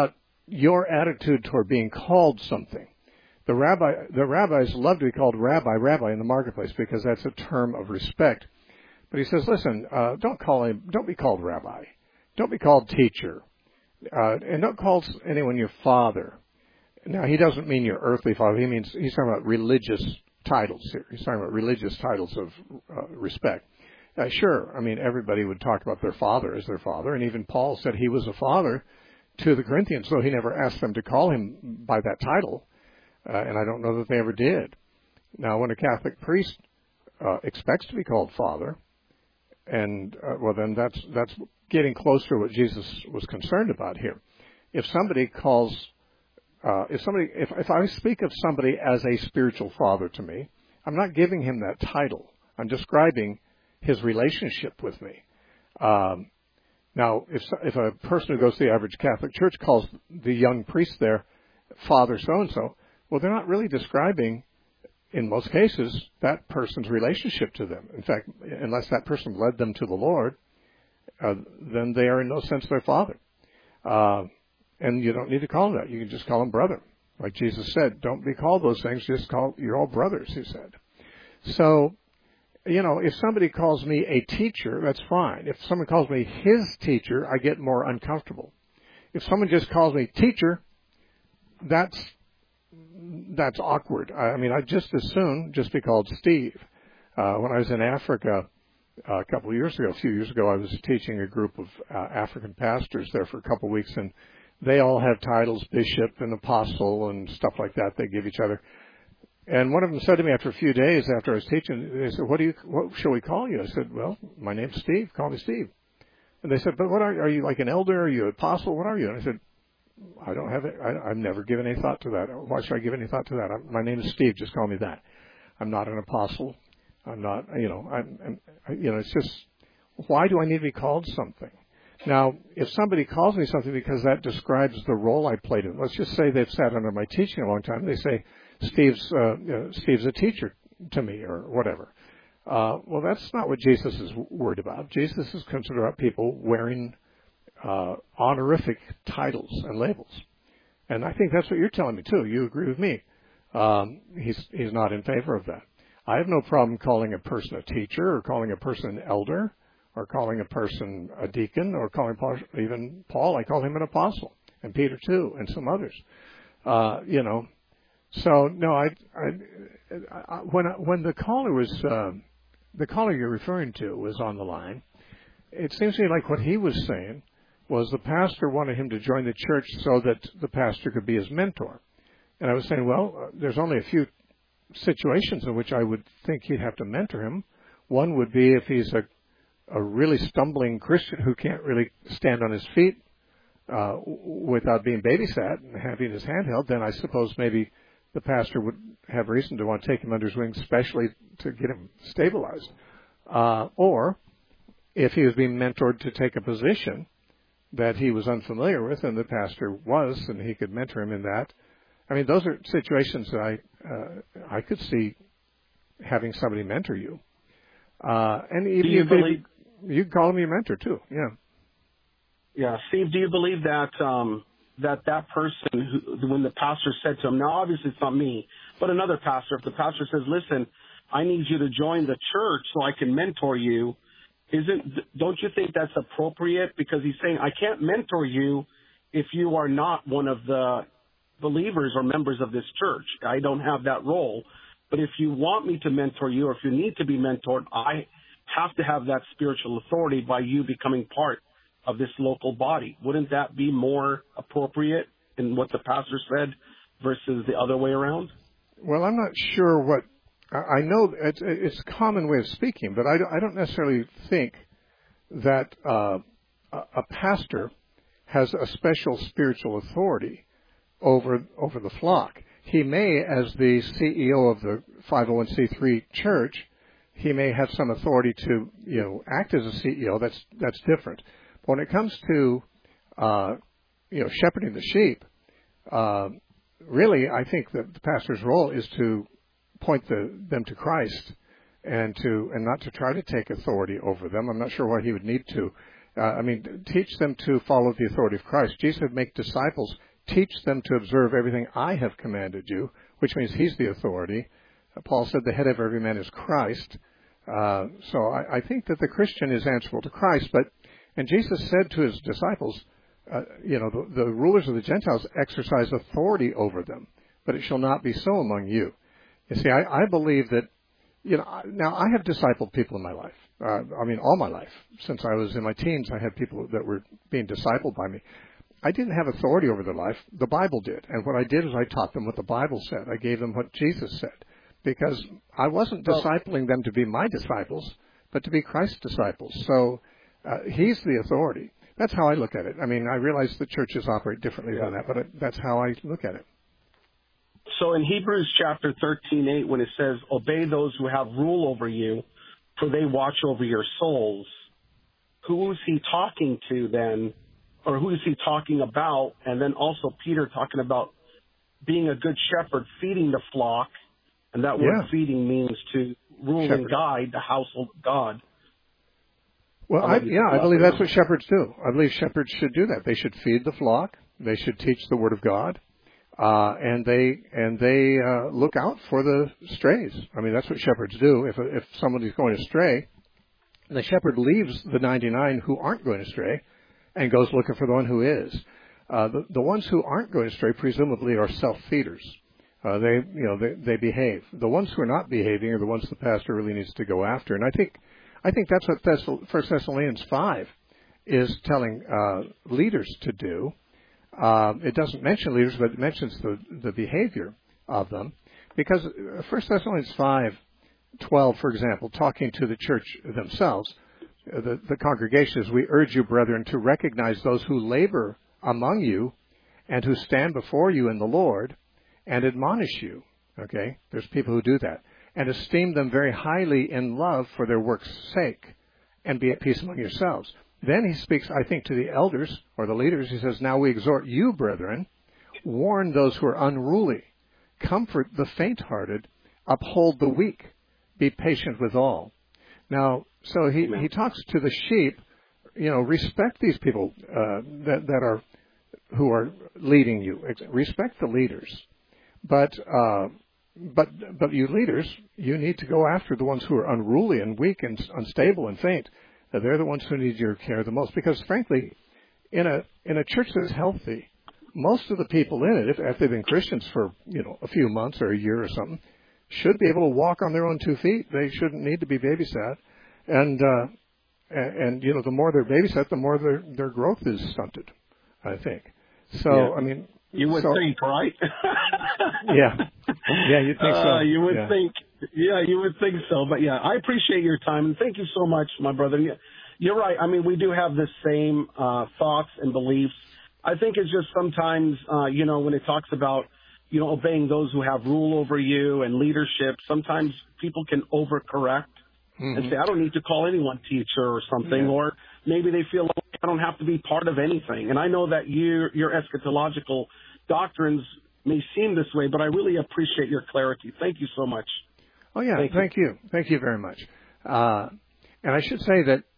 your attitude toward being called something. The rabbi, the rabbis love to be called rabbi, rabbi in the marketplace because that's a term of respect. But he says, listen, uh, don't call him, don't be called rabbi. Don't be called teacher. Uh, and don't call anyone your father. Now, he doesn't mean your earthly father. He means, he's talking about religious titles here. He's talking about religious titles of uh, respect. Uh, sure, I mean, everybody would talk about their father as their father, and even Paul said he was a father to the Corinthians, so he never asked them to call him by that title, uh, and I don't know that they ever did. Now, when a Catholic priest uh, expects to be called father, and, uh, well, then that's that's getting closer to what Jesus was concerned about here. If somebody calls Uh, if somebody, if, if I speak of somebody as a spiritual father to me, I'm not giving him that title. I'm describing his relationship with me. Um, now, if if a person who goes to the average Catholic church calls the young priest there Father so-and-so, well, they're not really describing, in most cases, that person's relationship to them. In fact, unless that person led them to the Lord, uh, then they are in no sense their father. Uh, And you don't need to call him that. You can just call him brother. Like Jesus said, don't be called those things. Just call, you're all brothers, he said. So, you know, if somebody calls me a teacher, that's fine. If someone calls me his teacher, I get more uncomfortable. If someone just calls me teacher, that's, that's awkward. I, I mean, I'd just as soon just be called Steve. Uh, when I was in Africa uh, a couple of years ago, a few years ago, I was teaching a group of uh, African pastors there for a couple of weeks, and they all have titles, bishop and apostle and stuff like that they give each other. And one of them said to me after a few days after I was teaching, they said, what do you, what shall we call you? I said, well, my name's Steve. Call me Steve. And they said, but what are you? Are you like an elder? Are you an apostle? What are you? And I said, I don't have it. I, I've never given any thought to that. Why should I give any thought to that? I'm, my name is Steve. Just call me that. I'm not an apostle. I'm not, you know, I'm, I'm you know, it's just, why do I need to be called something? Now, if somebody calls me something because that describes the role I played in, let's just say they've sat under my teaching a long time. They say, Steve's, uh, you know, Steve's a teacher to me or whatever. Uh, well, that's not what Jesus is worried about. Jesus is concerned about people wearing uh, honorific titles and labels. And I think that's what you're telling me, too. You agree with me. Um, he's, he's not in favor of that. I have no problem calling a person a teacher or calling a person an elder, or calling a person a deacon, or calling Paul, even Paul, I call him an apostle, and Peter too, and some others. Uh, you know, so no, I, I, I when I, when the caller was uh, the caller you're referring to was on the line, it seems to me like what he was saying was the pastor wanted him to join the church so that the pastor could be his mentor, and I was saying, well, uh, there's only a few situations in which I would think he'd have to mentor him. One would be if he's a a really stumbling Christian who can't really stand on his feet uh, without being babysat and having his hand held, then I suppose maybe the pastor would have reason to want to take him under his wing, especially to get him stabilized. Uh, or if he was being mentored to take a position that he was unfamiliar with, and the pastor was, and he could mentor him in that. I mean, those are situations that I uh, I could see having somebody mentor you. Uh, and even do you if believe? You can call him your mentor too. Yeah. Yeah, Steve. Do you believe that um, that that person, who, when the pastor said to him, now obviously it's not me, but another pastor, if the pastor says, "Listen, I need you to join the church so I can mentor you," isn't? Don't you think that's appropriate? Because he's saying, "I can't mentor you if you are not one of the believers or members of this church. I don't have that role. But if you want me to mentor you, or if you need to be mentored, I have to have that spiritual authority by you becoming part of this local body." Wouldn't that be more appropriate in what the pastor said versus the other way around? Well, I'm not sure what, I know it's, it's a common way of speaking, but I don't, I don't necessarily think that uh, a pastor has a special spiritual authority over over the flock. He may, as the C E O of the five oh one c three church, he may have some authority to, you know, act as a C E O. That's that's different. But when it comes to, uh, you know, shepherding the sheep, uh, really, I think that the pastor's role is to point the, them to Christ, and to and not to try to take authority over them. I'm not sure why he would need to. Uh, I mean, teach them to follow the authority of Christ. Jesus said, "Make disciples, teach them to observe everything I have commanded you, which means he's the authority. Uh, Paul said the head of every man is Christ. Uh, so I, I think that the Christian is answerable to Christ. But and Jesus said to his disciples, uh, you know, the, the rulers of the Gentiles exercise authority over them, but it shall not be so among you. You see, I, I believe that, you know, now I have discipled people in my life. Uh, I mean, all my life. Since I was in my teens, I had people that were being discipled by me. I didn't have authority over their life. The Bible did. And what I did is I taught them what the Bible said. I gave them what Jesus said. Because I wasn't well, discipling them to be my disciples, but to be Christ's disciples. So uh, he's the authority. That's how I look at it. I mean, I realize the churches operate differently yeah. than that, but it, that's how I look at it. So in Hebrews chapter thirteen eight, when it says, obey those who have rule over you, for they watch over your souls, who is he talking to then? Or who is he talking about? And then also Peter talking about being a good shepherd, feeding the flock. And that word yeah. feeding means to rule shepherd. and guide the household of God. Well, I, yeah, I believe that's what shepherds do. I believe shepherds should do that. They should feed the flock. They should teach the Word of God. Uh, and they and they uh, look out for the strays. I mean, that's what shepherds do. If if somebody's going astray, the shepherd leaves the ninety-nine who aren't going astray and goes looking for the one who is. Uh, the, the ones who aren't going astray presumably are self-feeders. Uh, they, you know, they, they behave. The ones who are not behaving are the ones the pastor really needs to go after. And I think, I think that's what Thess- First Thessalonians five is telling uh, leaders to do. Uh, it doesn't mention leaders, but it mentions the, the behavior of them. Because First Thessalonians five twelve, for example, talking to the church themselves, the, the congregation is, we urge you, brethren, to recognize those who labor among you and who stand before you in the Lord and admonish you. Okay? There's people who do that. And esteem them very highly in love for their work's sake, and be at peace among yourselves. Then he speaks, I think, to the elders or the leaders. He says, now we exhort you, brethren, warn those who are unruly, comfort the faint-hearted, uphold the weak, be patient with all. Now, so he, he talks to the sheep, you know, respect these people uh, that, that are, who are leading you. Respect the leaders. But, uh, but, but you leaders, you need to go after the ones who are unruly and weak and unstable and faint. They're the ones who need your care the most. Because frankly, in a, in a church that's healthy, most of the people in it, if, if they've been Christians for, you know, a few months or a year or something, should be able to walk on their own two feet. They shouldn't need to be babysat. And, uh, and, and, you know, the more they're babysat, the more their, their growth is stunted, I think. So, yeah. I mean. You would so, think, right? yeah. Yeah, you'd think so. Uh, you would yeah. think, yeah, you would think so. But yeah, I appreciate your time. And thank you so much, my brother. You're right. I mean, we do have the same, uh, thoughts and beliefs. I think it's just sometimes, uh, you know, when it talks about, you know, obeying those who have rule over you and leadership, sometimes people can overcorrect mm-hmm. and say, I don't need to call anyone teacher or something, yeah. or maybe they feel like I don't have to be part of anything. And I know that you, your eschatological doctrines may seem this way, but I really appreciate your clarity. Thank you so much. Oh, yeah, thank, thank you. you. Thank you very much. Uh, and I should say that,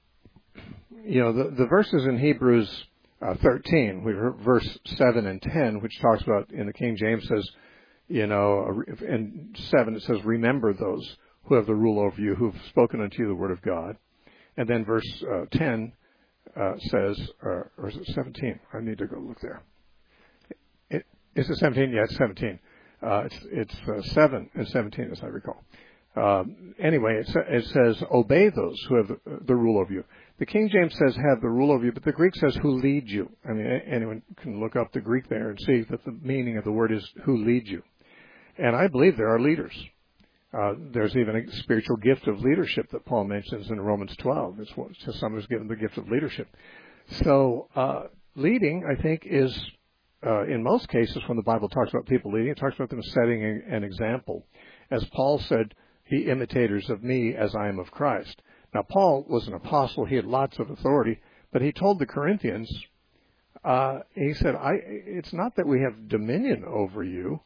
you know, the, the verses in Hebrews Uh, thirteen, verse seven and ten, which talks about, in the King James says, you know, in seven it says, remember those who have the rule over you, who have spoken unto you the word of God. And then verse uh, ten uh, says, uh, or is it seventeen? I need to go look there. It, is it seventeen? Yeah, it's seventeen. Uh, it's it's uh, seven and seventeen, as I recall. Uh, anyway, it, it says, obey those who have the, the rule over you. The King James says have the rule over you, but the Greek says who lead you. I mean, anyone can look up the Greek there and see that the meaning of the word is who lead you. And I believe there are leaders. Uh, there's even a spiritual gift of leadership that Paul mentions in Romans twelve. It's to someone who's given the gift of leadership. So uh, leading, I think, is, uh, in most cases, when the Bible talks about people leading, it talks about them setting an example. As Paul said, be imitators of me as I am of Christ. Now, Paul was an apostle. He had lots of authority, but he told the Corinthians, uh, he said, I, it's not that we have dominion over you,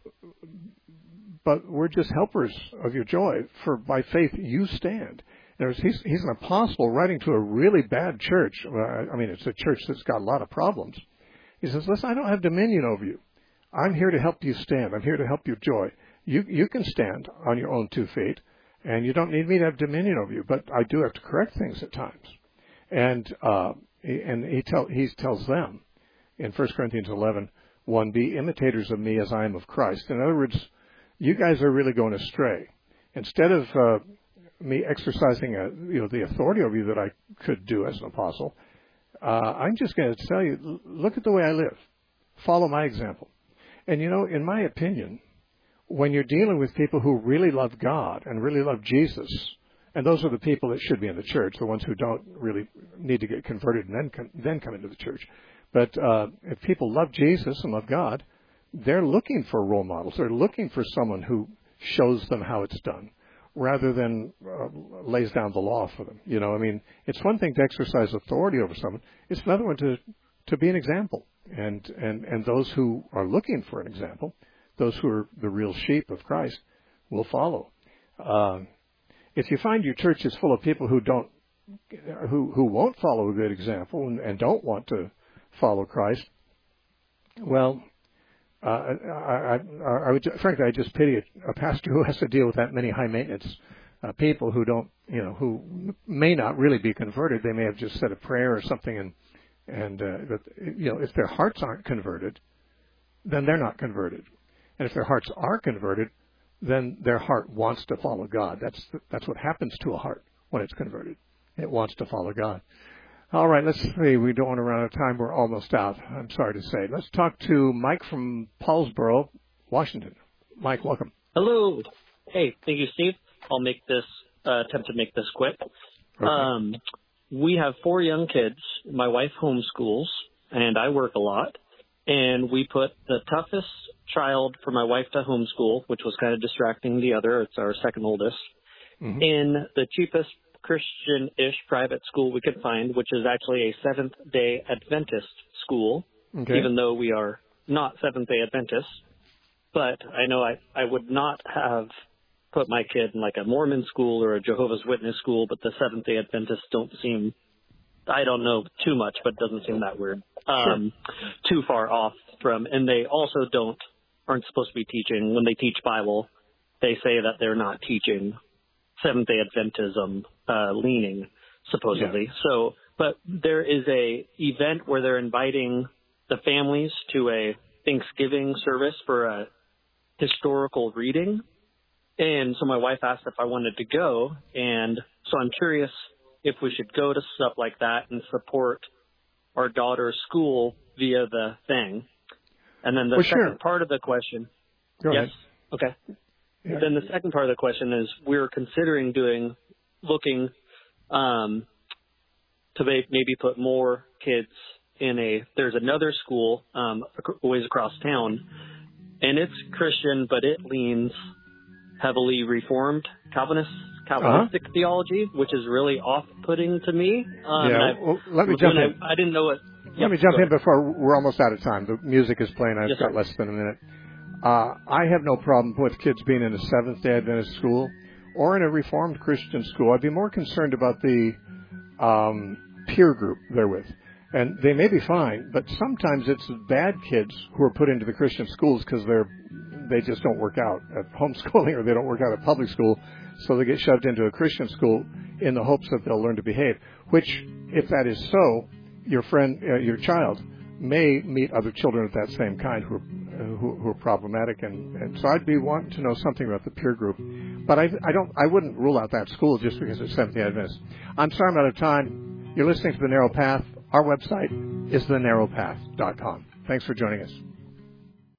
but we're just helpers of your joy, for by faith you stand. There's, he's, he's an apostle writing to a really bad church. I mean, it's a church that's got a lot of problems. He says, listen, I don't have dominion over you. I'm here to help you stand. I'm here to help you joy. You you can stand on your own two feet, and you don't need me to have dominion over you, but I do have to correct things at times. And uh, and he, tell, he tells them in First Corinthians eleven, one, be imitators of me as I am of Christ. In other words, you guys are really going astray. Instead of uh, me exercising a, you know, the authority over you that I could do as an apostle, uh, I'm just going to tell you, look at the way I live. Follow my example. And, you know, in my opinion, when you're dealing with people who really love God and really love Jesus, and those are the people that should be in the church, the ones who don't really need to get converted and then come, then come into the church. But uh, if people love Jesus and love God, they're looking for role models. They're looking for someone who shows them how it's done, rather than uh, lays down the law for them. You know, I mean, it's one thing to exercise authority over someone. It's another one to, to be an example. And, and, and those who are looking for an example, those who are the real sheep of Christ, will follow. Uh, if you find your church is full of people who don't, who, who won't follow a good example and, and don't want to follow Christ, well, uh, I, I, I would, frankly, I just pity a, a pastor who has to deal with that many high maintenance uh, people who don't, you know, who may not really be converted. They may have just said a prayer or something, and and uh, but you know, if their hearts aren't converted, then they're not converted. And if their hearts are converted, then their heart wants to follow God. That's that's what happens to a heart when it's converted. It wants to follow God. All right, let's see. We don't want to run out of time. We're almost out, I'm sorry to say. Let's talk to Mike from Paulsboro, Washington. Mike, welcome. Hello. Hey, thank you, Steve. I'll make this uh, attempt to make this quick. Okay. Um, we have four young kids. My wife homeschools, and I work a lot. And we put the toughest child for my wife to homeschool, which was kind of distracting the other. It's our second oldest, mm-hmm. in the cheapest Christian-ish private school we could find, which is actually a Seventh-day Adventist school, okay. even though we are not Seventh-day Adventists. But I know I, I would not have put my kid in like a Mormon school or a Jehovah's Witness school, but the Seventh-day Adventists don't seem, I don't know too much, but it doesn't seem that weird, um, sure. too far off from, and they also don't, aren't supposed to be teaching, when they teach Bible, they say that they're not teaching Seventh-day Adventism uh, leaning, supposedly. Yeah. So, but there is a event where they're inviting the families to a Thanksgiving service for a historical reading. And so my wife asked if I wanted to go. And so I'm curious if we should go to stuff like that and support our daughter's school via the thing. And then the well, second sure. part of the question. Go yes. ahead. Okay. Yeah. Then the second part of the question is we're considering doing, looking um, to maybe put more kids in a, there's another school um, a ways across town, and it's Christian, but it leans heavily Reformed Calvinist, Calvinistic uh-huh. theology, which is really off-putting to me. Um, yeah, well, let me jump in. I, I didn't know what. Let yep, me jump in before we're almost out of time. The music is playing. I've yes, got sir. less than a minute. Uh, I have no problem with kids being in a Seventh-day Adventist school or in a Reformed Christian school. I'd be more concerned about the um, peer group they're with. And they may be fine, but sometimes it's bad kids who are put into the Christian schools because they're they just don't work out at homeschooling or they don't work out at public school, so they get shoved into a Christian school in the hopes that they'll learn to behave, which, if that is so, your friend, uh, your child may meet other children of that same kind who are, uh, who, who are problematic, and, and so I'd be wanting to know something about the peer group. But I, I don't, I wouldn't rule out that school just because it's Seventh-day Adventist. I'm sorry I'm out of time. You're listening to The Narrow Path. Our website is the narrow path dot com. Thanks for joining us.